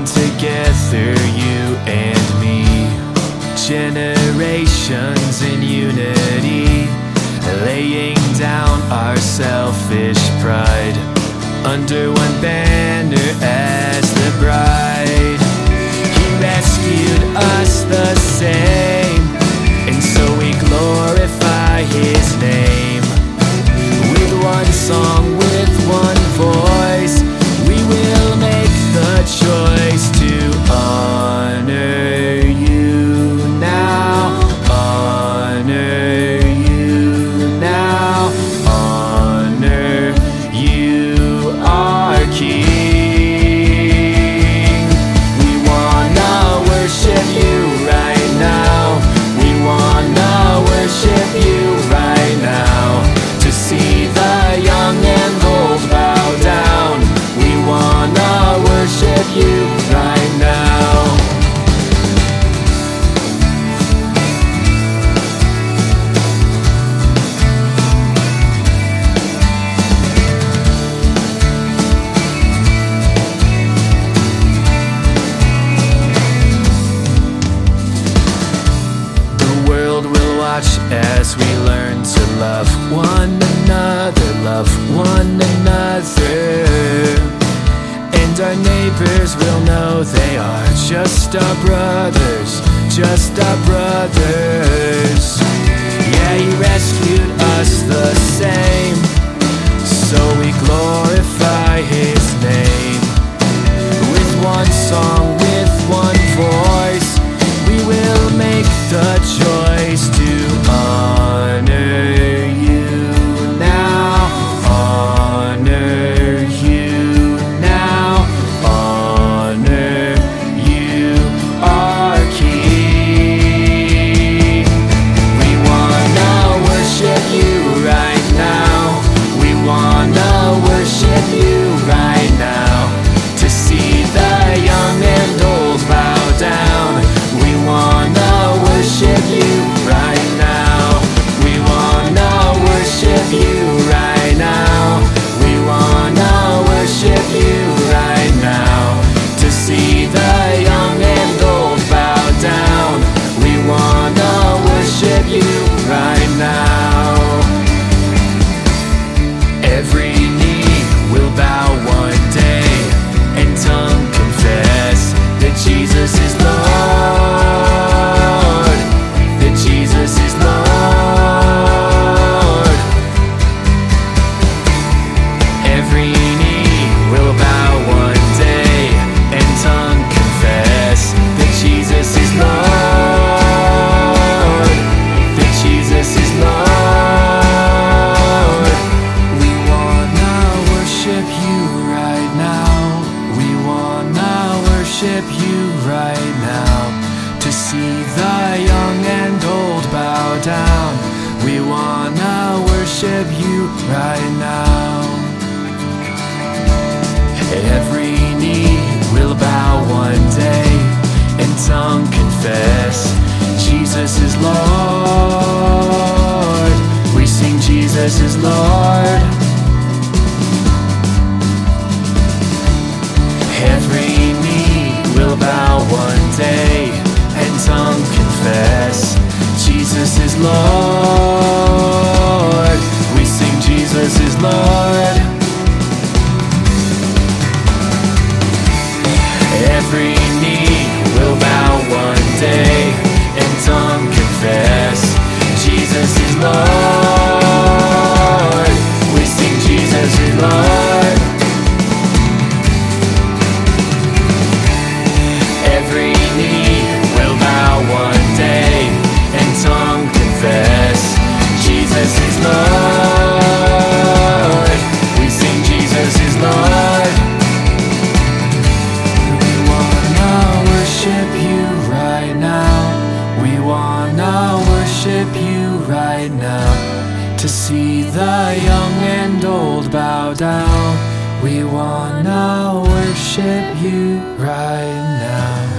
together, you and me, generations in unity, laying down our selfish pride under one banner as the bride. He rescued us the same, and so we glorify His name. With one song, with one voice, we will make the choice to honor you now, honor you now, honor you, our King. We wanna worship you right now. We wanna worship you right now. To see the young and old bow down, we wanna worship you right now. The world will watch as we learn to love one another, love one another. And our neighbors will know they are just our brothers, just our brothers. Yeah, He rescued us the same, so we glorify His name. With one song, with one voice, we will make the choice to honor you now, honor you now, honor you, our King. We wanna worship you right now. We wanna worship you right now. To see the young and old bow down, we wanna worship you right now. We wanna worship you right now. We wanna worship you right now. To see the young and old bow down, we wanna worship you right now. Every knee will bow one day, and tongue confess that Jesus is Lord, that Jesus is Lord. Every knee will bow one day, and tongue confess that Jesus is Lord, that Jesus is Lord. We wanna worship you right now. We wanna worship you right now. To see the young and old bow down, we wanna worship you right now. Every knee will bow one day, and tongue confess Jesus is Lord. We sing Jesus is Lord. Every knee will bow one day, and tongue confess Jesus is Lord. We sing Jesus is Lord. Every knee will bow one day, and tongue confess Jesus is Lord. We sing Jesus is Lord. Every knee will bow one day, and tongue confess Jesus is Lord. We sing Jesus is Lord. We wanna worship you right now. We wanna worship you right now. To see the young and old bow down, we wanna worship you right now.